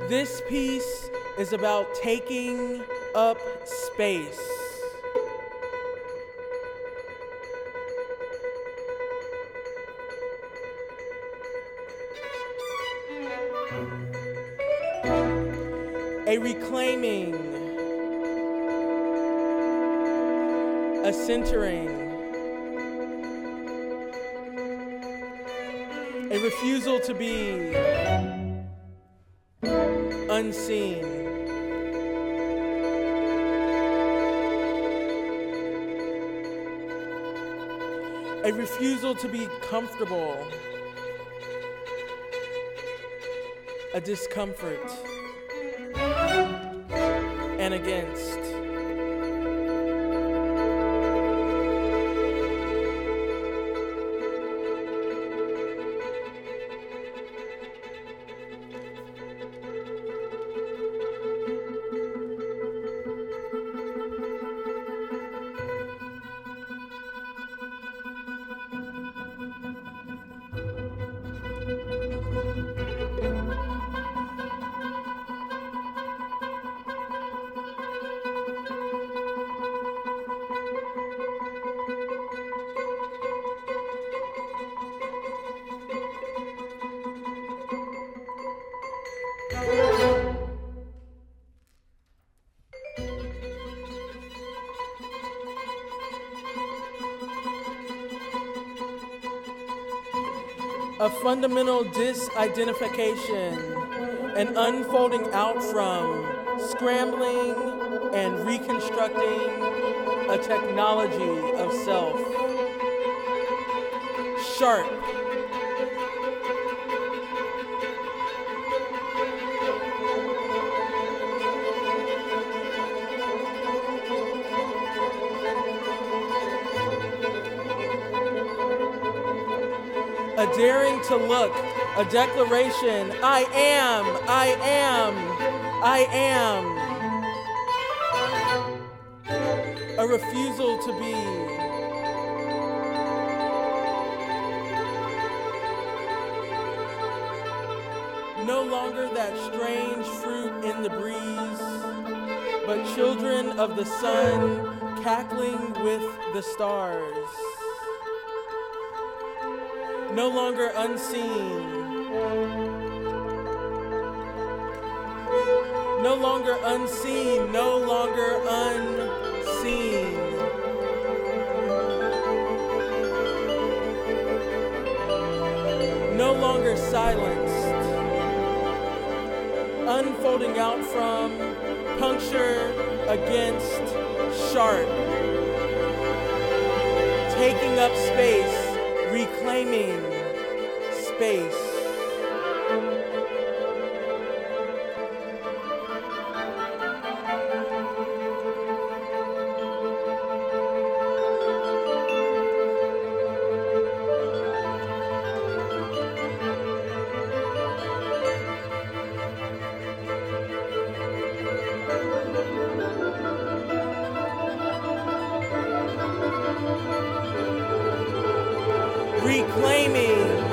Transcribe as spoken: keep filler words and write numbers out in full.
This piece is about taking up space. A reclaiming, a centering, a refusal to be unseen. A refusal to be comfortable. A discomfort. And against. A fundamental disidentification, an unfolding out from, scrambling and reconstructing a technology of self. Sharp. A daring to look, a declaration, I am, I am, I am. A refusal to be. No longer that strange fruit in the breeze, but children of the sun cackling with the stars. No longer unseen. No longer unseen. No longer unseen. No longer silenced. Unfolding out from, puncture against, sharp. Taking up space. Reclaiming space. Reclaiming